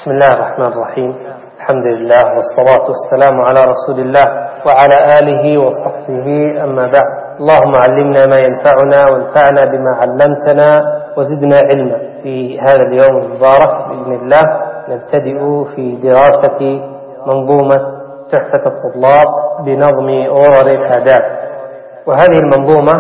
بسم الله الرحمن الرحيم. الحمد لله والصلاة والسلام على رسول الله وعلى آله وصحبه، أما بعد. اللهم علمنا ما ينفعنا وانفعنا بما علمتنا وزدنا علما. في هذا اليوم المبارك بإذن الله نبتدئ في دراسة منظومة تحفة الطلاب بنظم أورر الآداب، وهذه المنظومة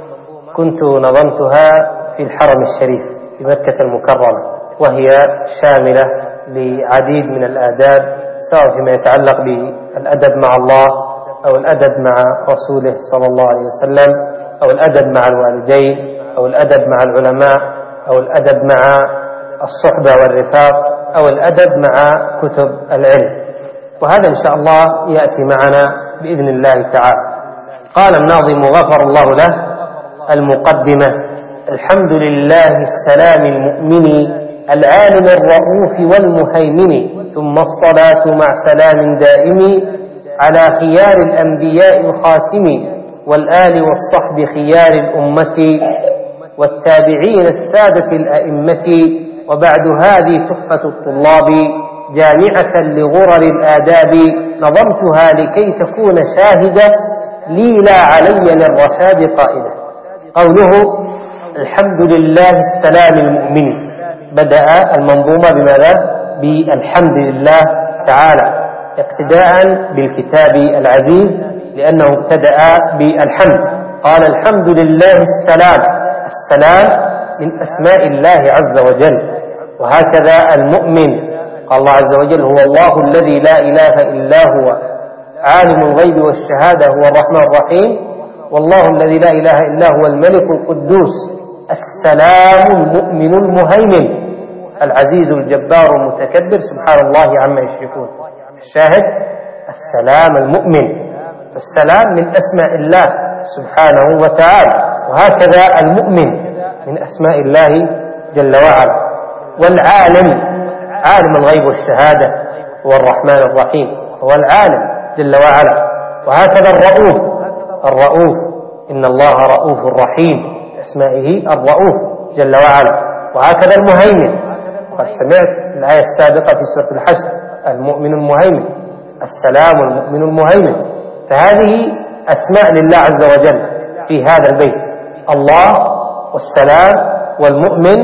كنت نظمتها في الحرم الشريف في مكة المكرمة، وهي شاملة لعديد من الآداب، سواء فيما يتعلق بالأدب مع الله أو الأدب مع رسوله صلى الله عليه وسلم، أو الأدب مع الوالدين، أو الأدب مع العلماء، أو الأدب مع الصحبة والرفاق، أو الأدب مع كتب العلم. وهذا إن شاء الله يأتي معنا بإذن الله تعالى. قال الناظم غفر الله له المقدمة: الحمد لله السلام المؤمن العالم الرؤوف والمهيمن، ثم الصلاة مع سلام دائم على خيار الأنبياء الخاتم، والآل والصحب خيار الأمة، والتابعين السادة الأئمة. وبعد هذه تحفة الطلاب جامعة لغرر الآداب، نظمتها لكي تكون شاهدة لي لا علي للرشاد قائدة. قوله الحمد لله السلام المؤمن، بدأ المنظومة بماذا؟ بالحمد لله تعالى، اقتداء بالكتاب العزيز، لأنه ابتدأ بالحمد. قال الحمد لله السلام. السلام من أسماء الله عز وجل، وهكذا المؤمن قال الله عز وجل: هو الله الذي لا إله إلا هو عالم الغيب والشهادة هو الرحمن الرحيم، والله الذي لا إله إلا هو الملك القدوس السلام المؤمن المهيمن العزيز الجبار المتكبر سبحان الله عما يشركون. الشاهد السلام المؤمن، السلام من أسماء الله سبحانه وتعالى، وهكذا المؤمن من أسماء الله جل وعلا. والعالم عالم الغيب والشهادة هو الرحمن الرحيم، هو العالم جل وعلا. وهكذا الرؤوف إن الله رؤوف رحيم، أسمائه الرؤوف جل وعلا. وهكذا المهيمن، قد سمعت الآية السابقة في سورة الحشر: المؤمن المهيمن، السلام المؤمن المهيمن. فهذه أسماء لله عز وجل في هذا البيت: الله والسلام والمؤمن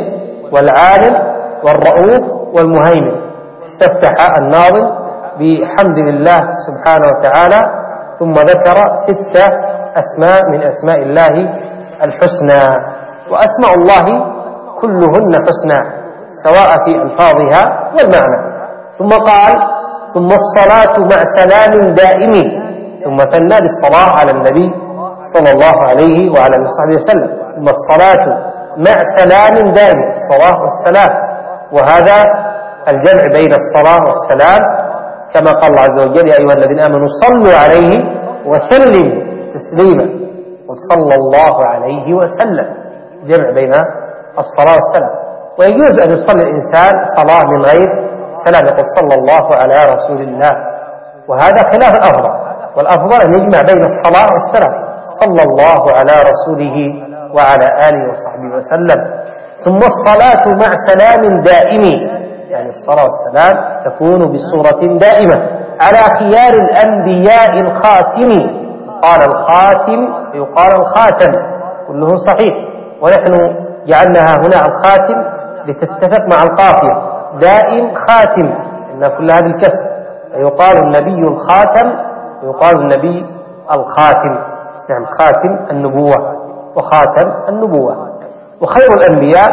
والعالم والرؤوف والمهيمن. استفتح الناظم بحمد الله سبحانه وتعالى، ثم ذكر 6 أسماء من أسماء الله الحسنى. وأسماء الله كلهن حسنى سواء في ألفاظها والمعنى. ثم قال: ثم الصلاة مع سلام دائم، ثم ثنى بالصلاة على النبي صلى الله عليه وعلى آله وصحبه وسلم. ثم الصلاة مع سلام دائم، الصلاة والسلام، وهذا الجمع بين الصلاة والسلام، كما قال الله عز وجل: يا أيها الذين آمنوا صلوا عليه وسلموا تسليما، وصلى الله عليه وسلم، جمع بين الصلاة والسلام. ويجوز أن يصلي الإنسان صلاة من غير سلام، يقول صلى الله على رسول الله، وهذا خلاف الأفضل، والأفضل أن يجمع بين الصلاة والسلام: صلى الله على رسوله وعلى آله وصحبه وسلم. ثم الصلاة مع سلام دائم، يعني الصلاة والسلام تكون بصورة دائمة على خيار الأنبياء الخاتم. قال الخاتم يقال الخاتم، كله صحيح، ونحن جعلناها هنا الخاتم لتتفق مع القافية: دائم خاتم، إن كلها بالكسر، يقال النبي الخاتم ويقال النبي الخاتم، يعني خاتم النبوة وخاتم النبوة. وخير الأنبياء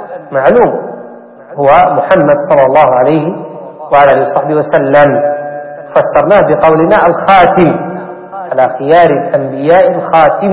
معلوم هو محمد صلى الله عليه وعلى آله وصحبه وسلم، فسرناه بقولنا الخاتم على خيار الأنبياء الخاتم،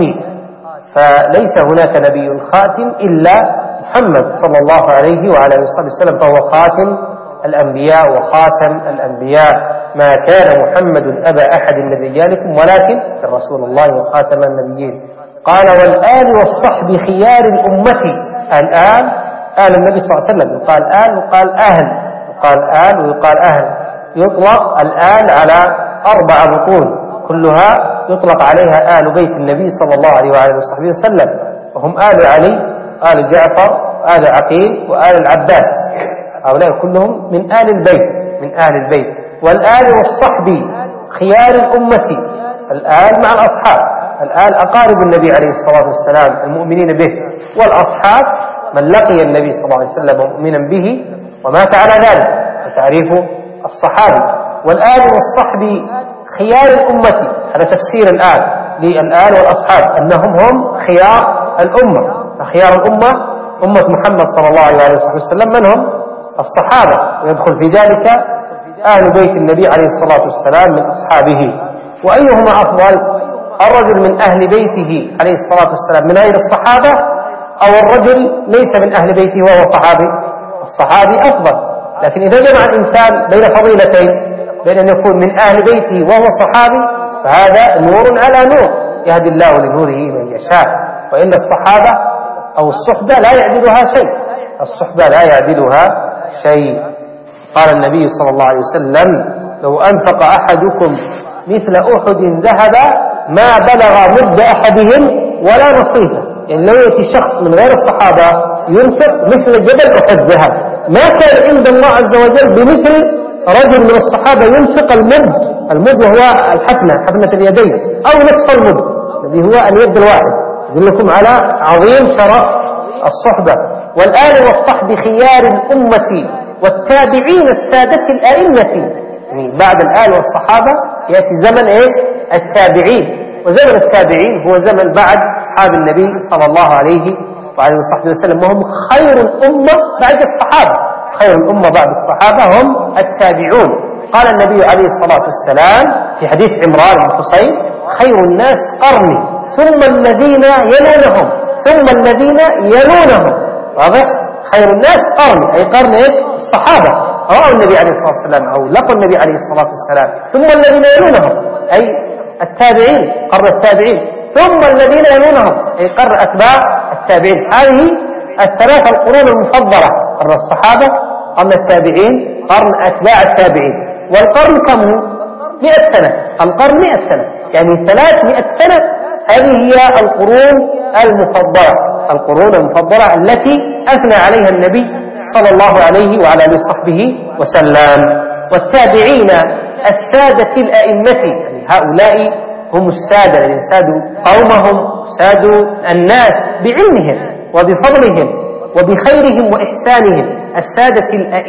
فليس هناك نبي خاتم إلا محمد صلى الله عليه وعلى آله وصحبه وسلم، فهو خاتم الأنبياء وخاتم الأنبياء. ما كان محمد أبا أحد من رجالكم ولكن رسول الله وخاتم النبيين. قال: والآل والصحب خيار الأمة. الآل آل النبي صلى الله عليه وسلم، يقال آل ويقال أهل، يقال آل ويقال أهل. يطلق الآل على 4 بطون كلها يطلق عليها آل بيت النبي صلى الله عليه وعلى وصحبه وسلم، وهم آل علي، آل جعفر، آل عقيل، وآل العباس. هؤلاء كلهم من آل البيت، من آل البيت. والآل والصحب خيار الأمة، الآل مع الأصحاب، الآل أقارب النبي عليه الصلاة والسلام المؤمنين به، والأصحاب من لقي النبي صلى الله عليه وسلم مؤمنا به ومات على ذلك، وتعريف الصحابي. والآل والصحب خيار الأمة، هذا تفسير الآل للآل والأصحاب أنهم هم خيار الأمة. فخيار الأمة أمة محمد صلى الله عليه وسلم من هم؟ الصحابة، ويدخل في ذلك أهل بيت النبي عليه الصلاة والسلام من أصحابه. وأيهما أفضل؟ الرجل من أهل بيته عليه الصلاة والسلام من غير الصحابة، أو الرجل ليس من أهل بيته وهو صحابي؟ الصحابي أفضل. لكن إذا جمع الإنسان بين فضيلتين، بين أن يكون من أهل بيته وهو صحابي، فهذا نور على نور، يهدي الله لنوره من يشاء. وإن الصحابة أو الصحبة لا يعدلها شيء، الصحبة لا يعدلها شيء. قال النبي صلى الله عليه وسلم: لو أنفق أحدكم مثل أحد ذهب ما بلغ مد أحدهم ولا نصيفه. يعني لو يأتي شخص من غير الصحابة ينفق مثل جبل أحد ذهب، ما كان عند الله عز وجل بمثل رجل من الصحابة ينفق المد وهو الحفنة، حفنة اليدين، أو نصف المد الذي هو اليد الواحد. يدلكم على عظيم شرف الصحبة. والآل والصحب خيار الأمة والتابعين السادة الأئمة. يعني بعد الآل والصحابة يأتي زمن إيش؟ التابعين. وزمن التابعين هو زمن بعد أصحاب النبي صلى الله عليه وآله وصحبه وسلم، وهم خير الأمة بعد الصحابة. خير الأمة بعد الصحابة هم التابعون. قال النبي عليه الصلاة والسلام في حديث عمران بن حصين: خير الناس قرني ثم الذين يلونهم ثم الذين يلونهم. واضح؟ خير الناس قرني، أي قرن إيش؟ الصحابة، رأوا النبي عليه الصلاة والسلام أو لقوا النبي عليه الصلاة والسلام. ثم الذين يلونهم أي التابعين، قرن التابعين. ثم الذين يلونهم أي قرن أتباع التابعين. هذه الثلاثة القرون المفضلة: قرن الصحابة، قرن التابعين، قرن أتباع التابعين. والقرن كم هو؟ 100 سنة. القرن 100 سنة، يعني 300 سنة. هذه هي القرون المفضلة، القرون المفضلة التي أثنى عليها النبي صلى الله عليه وعلى آله وصحبه وسلم. والتابعين السادة الأئمة، يعني هؤلاء هم السادة، يعني سادوا قومهم، سادوا الناس بعلمهم وبفضلهم وبخيرهم وإحسانهم، السادة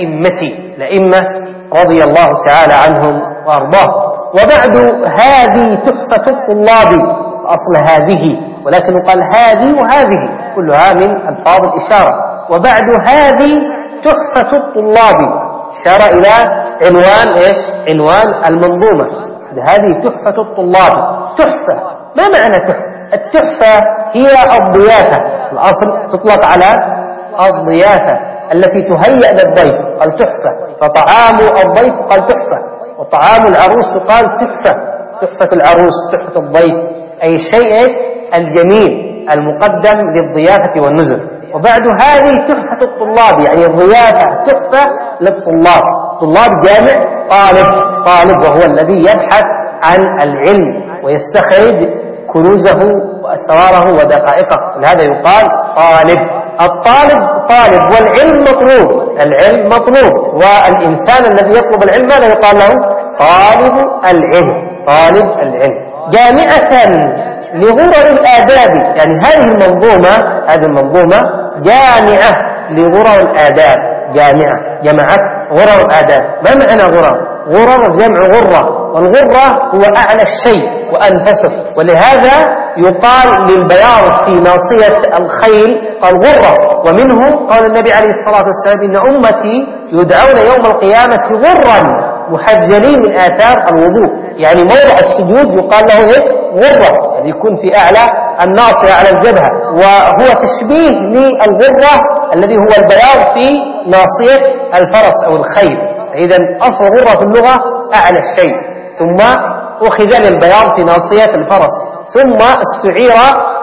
الأئمة رضي الله تعالى عنهم وأرضاهم. وبعد هذه تحفة الطلاب، أصل هذه، ولكن قال هذه وهذه كلها من ألفاظ الإشارة. وبعد هذه تحفة الطلاب، إشارة إلى عنوان إيش؟ عنوان المنظومة. هذه تحفة الطلاب. تحفة، ما معنى تحفة؟ التحفة هي الضيافة، الأصل تطلق على الضيافة التي تهيأ للضيف، قال تحفة. فطعام الضيف قال تحفة، وطعام العروس قال تحفة. تحفة العروس، تحفة الضيف، أي الشيء إيش؟ الجميل المقدم للضيافة والنزل. وبعد هذه تحفة الطلاب، يعني الضيافة تحفة للطلاب. طلاب جامع طالب وهو الذي يبحث عن العلم ويستخرج كنوزه وأسراره ودقائقه، لهذا يقال طالب. الطالب طالب، والعلم مطلوب، العلم مطلوب. والإنسان الذي يطلب العلم ماذا يقال له؟ طالب العلم، طالب العلم. جامعة لغرر الآداب، يعني هذه المنظومة جامعة لغرر الآداب. جمعت غرر الآداب. ما معنى غرر؟ غرر جمع غرة، والغرة هو أعلى الشيء وأنفسه، ولهذا يقال للبياض في ناصية الخيل قال غرة. ومنه قال النبي عليه الصلاة والسلام: إن أمتي يدعون يوم القيامة غرا محجلين من آثار الوضوء. يعني موضع السجود يقال له إيش؟ غرة، يعني يكون في أعلى الناصية على الجبهة، وهو تشبيه للغرة الذي هو البياض في ناصية الفرس أو الخيل. إذن أصل غرة في اللغة أعلى الشيء، ثم أخذ للبياض في ناصية الفرس، ثم استعير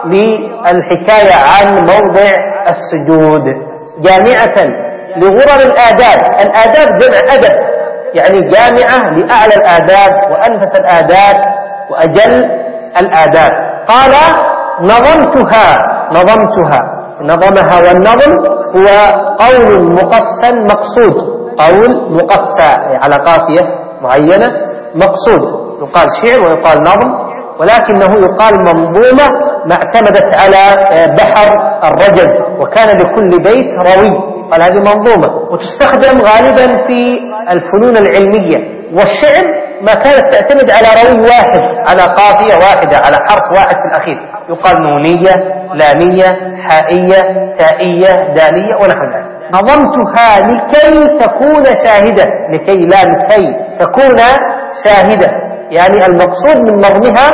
للحكاية عن موضع السجود. جامعة لغرر الآداب. الآداب جمع أدب، يعني جامعة لأعلى الآداب وأنفس الآداب وأجل الآداب. قال نظمها، والنظم هو قول مقفى مقصود، قول مقفى على قافية معينة مقصود، يقال شعر ويقال نظم، ولكنه يقال منظومة ما اعتمدت على بحر الرجز، وكان لكل بيت روي، قال هذه منظومة، وتستخدم غالبا في الفنون العلمية. والشعر ما كانت تعتمد على روي واحد، على قافية واحدة، على حرف واحد في الأخير، يقال نونية، لامية، حائية، تائية، دالية ونحو ذلك. نظمتها لكي تكون شاهدة، لكي لا لكي تكون شاهدة، يعني المقصود من نظمها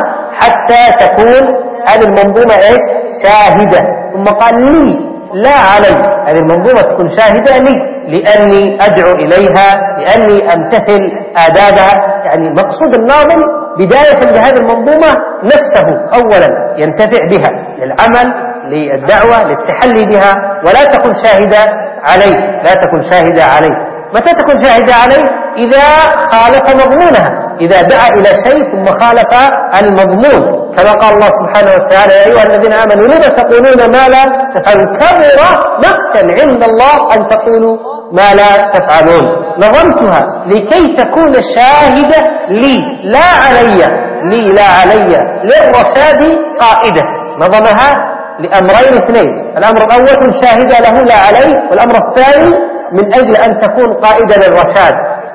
حتى تكون هذه المنظومة إيش؟ شاهدة. ثم قال لي لا علي، هذه المنظومة تكون شاهدة لي لأني أدعو إليها، لأني أمتثل آدابها. يعني مقصود الناظم بداية لهذه المنظومة نفسه أولا ينتفع بها للعمل، للدعوة، للتحلي بها، ولا تكون شاهدة عليه، لا تكون شاهدة عليه. متى تكون شاهدة عليه؟ إذا خالف مضمونها، إذا دعا إلى شيء ثم خالف المضمون، كما قال الله سبحانه وتعالى يا أيها الذين آمنوا لما تقولون ما لا تفعلون كبر مقتا عند الله أن تقولوا ما لا تفعلون. نظمتها لكي تكون شاهدة لي لا علي، لي لا علي، للرشاد قائدة. نظمها لأمرين اثنين، الأمر الأول شاهدة له لا عليه، والأمر الثاني من أجل أن تكون قائدة للرشاد،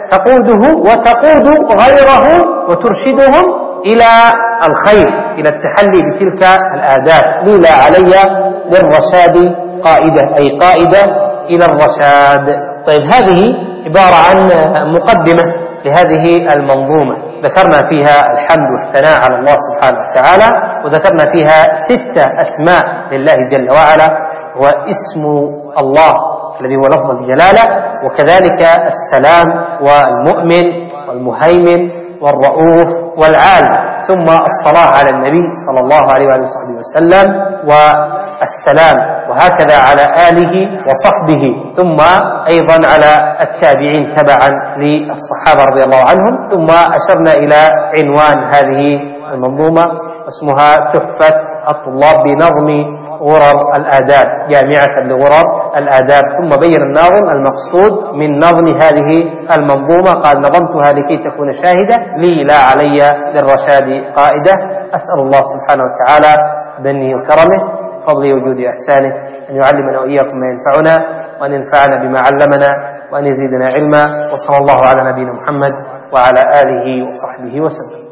تقوده وتقود غيره وترشدهم إلى الخير، إلى التحلي بتلك الآداب. لي لا علي للرشاد قائدة، أي قائدة إلى الرشاد. طيب هذه عبارة عن مقدمة لهذه المنظومة، ذكرنا فيها الحمد والثناء على الله سبحانه وتعالى، وذكرنا فيها 6 أسماء لله جل وعلا، واسم الله الذي هو لفظ الجلالة، وكذلك السلام والمؤمن والمهيمن والرؤوف والعالم، ثم الصلاة على النبي صلى الله عليه وآله وصحبه وسلم والسلام، وهكذا على آله وصحبه، ثم أيضا على التابعين تبعا للصحابة رضي الله عنهم. ثم أشرنا إلى عنوان هذه المنظومة اسمها تحفة الطلاب بنظم غرر الآداب، جامعة لغرر الآداب. ثم بين الناظم المقصود من نظم هذه المنظومة، قال نظمتها لكي تكون شاهدة لي لا علي للرشاد قائدة. أسأل الله سبحانه وتعالى بمنه وكرمه، فضله وجوده إحسانه، أن يعلمنا وإياكم ما ينفعنا، وأن ينفعنا بما علمنا، وأن يزيدنا علما. وصلى الله على نبينا محمد وعلى آله وصحبه وسلم.